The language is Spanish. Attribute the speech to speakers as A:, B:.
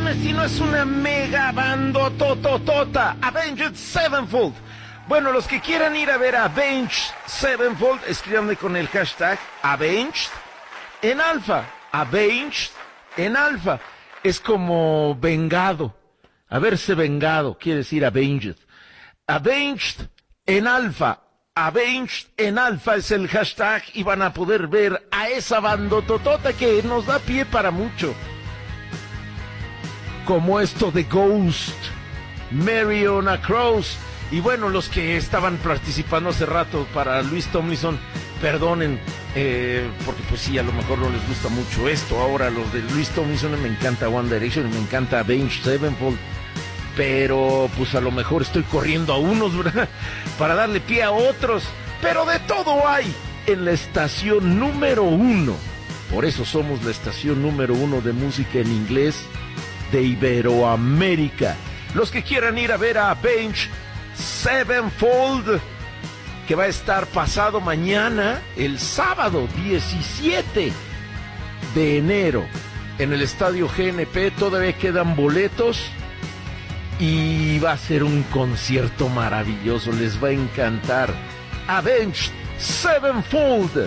A: dime si no es una mega bandotototota. Avenged Sevenfold. Bueno, los que quieran ir a ver a Avenged Sevenfold, escríbanme con el hashtag Avenged en alfa. Avenged en alfa. Es como vengado. Haberse vengado, quiere decir Avenged. Avenged en alfa. Avenged en alfa es el hashtag y van a poder ver a esa bandototota que nos da pie para mucho. Como esto de Ghost, Mary on a Cross. Y bueno, los que estaban participando hace rato para Luis Tomlinson, perdonen, porque pues sí, a lo mejor no les gusta mucho esto. Ahora los de Luis Tomlinson me encanta One Direction y me encanta Avenged Sevenfold. Pero pues a lo mejor estoy corriendo a unos, ¿verdad? Para darle pie a otros. Pero de todo hay en la estación número 1. Por eso somos la estación número 1 de música en inglés de Iberoamérica. Los que quieran ir a ver a Avenged Sevenfold, que va a estar pasado mañana, el sábado 17 de enero, en el Estadio GNP. Todavía quedan boletos y va a ser un concierto maravilloso, les va a encantar. Avenged Sevenfold.